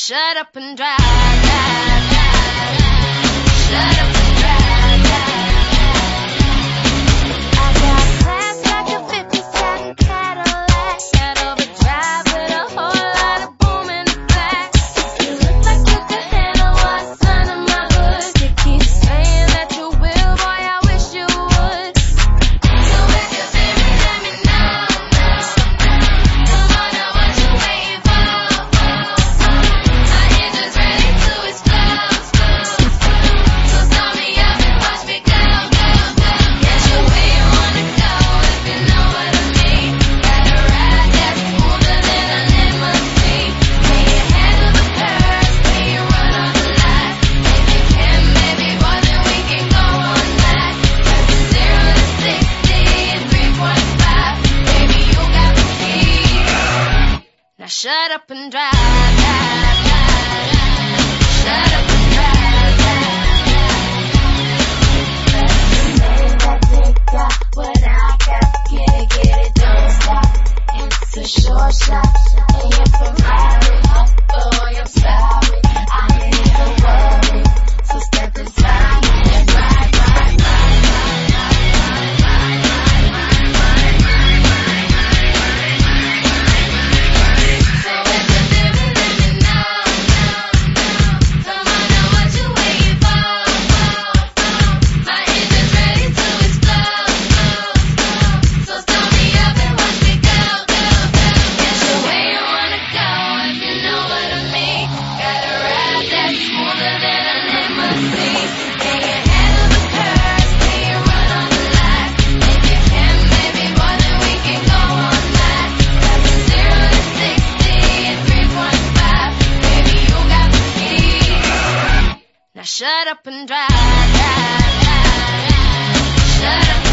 shut up and drive, drive, drive, drive. Shut up and drive, drive, drive. I got class like a 57 Cadillac, got overdrive with a whole lot of boom in the back. You look like you could handle what's under my hood. You keep saying that you will, boy, I wish you would. So if you feel me, let me know, come on, now what you waiting for? My engine's ready to explode, so start me up and watch me go, go, go. Get you where you wanna go, if you know what I mean. Got a ride that's smoother than a limousine. Can you handle the curves? Can you run on the line? If you can, baby boy, then we can go on that. 'Cause it's 0 to 60 in 3.5. Baby, you got the key. Now shut up and drive, drive, drive, drive. Shut up and drive, drive, drive. Say that they got what I got. Get it, don't stop. It's a short shot, and you're Ferrari. Boy, I'm sorry, I ain't even worried. So step inside and ride, ride, ride, ride, ride, ride, ride, ride, ride, ride, ride. So if you feel me, let me know, come on, now what you waiting for? My engine's ready to explode, so start me up and watch me go, go, go. Get you where you wanna go, if you know what I mean. Got a ride that's smoother than a limousine. Can you handle the curves? Can you run on the line? If you can, baby boy, then we can go on that. 'Cause it's 0 to 60 in 3.5. Baby, you got the key. Now shut up and drive, drive, drive, drive. Shut up